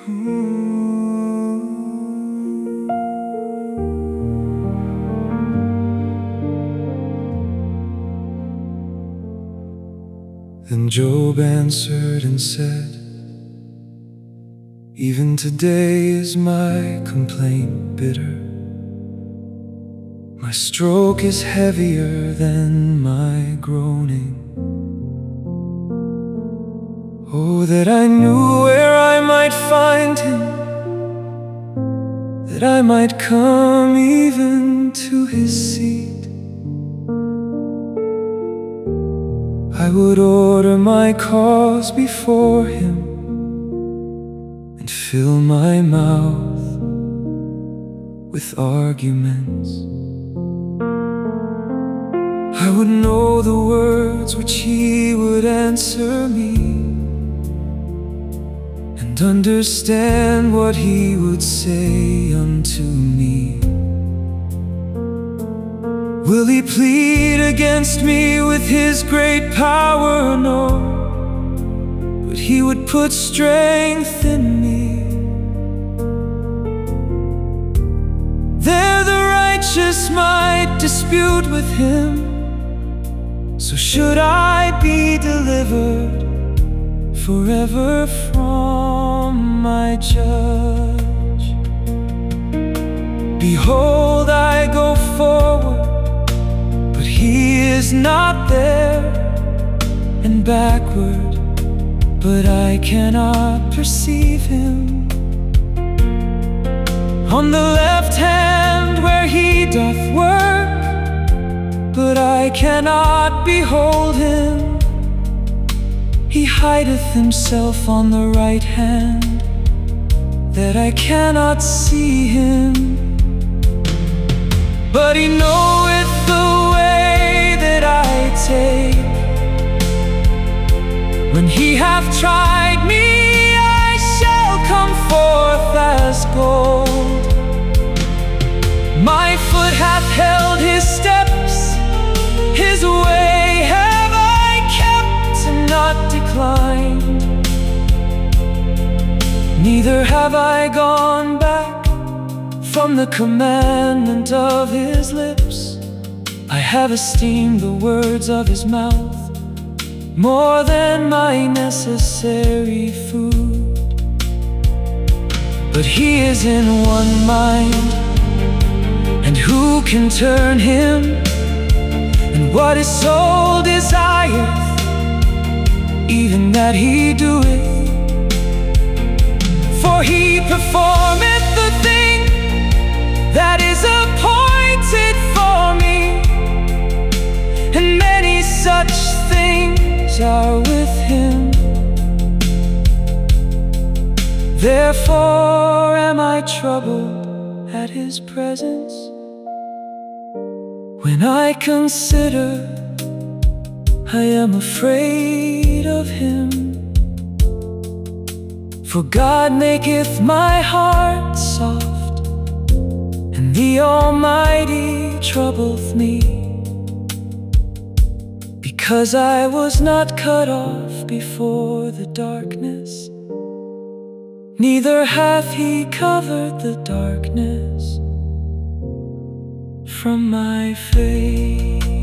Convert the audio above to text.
Then Job answered and said, even today is my complaint bitter. My stroke is heavier than my groaning. Oh, that I knew where I might find him, that I might come even to his seat. I would order my cause before him and fill my mouth with arguments. I would know the words which he would answer me, and understand what he would say unto me. Will he plead against me with his great power? No, but he would put strength in me. There the righteous might dispute with him, so should I be delivered forever from my judge. Behold, I go forward, he is not there, and backward, but I cannot perceive him. On the left hand where he doth work, but I cannot behold him. He hideth himself on the right hand, that I cannot see him. But he knoweth the way that I take. When he hath tried me, I shall come forth as gold. My foot hath held his steps, his way have I kept and not declined. Neither have I gone back from the commandment of his lips. I have esteemed the words of his mouth more than my necessary food. But he is in one mind, and who can turn him? And what his soul desireth, even that he doeth. For he performeth the thing that is appointed for me, and many such things are with him. Therefore am I troubled at his presence. When I consider, I am afraid of him. For God maketh my heart soft, and the Almighty troubleth me. Because I was not cut off before the darkness, neither hath he covered the darkness from my face.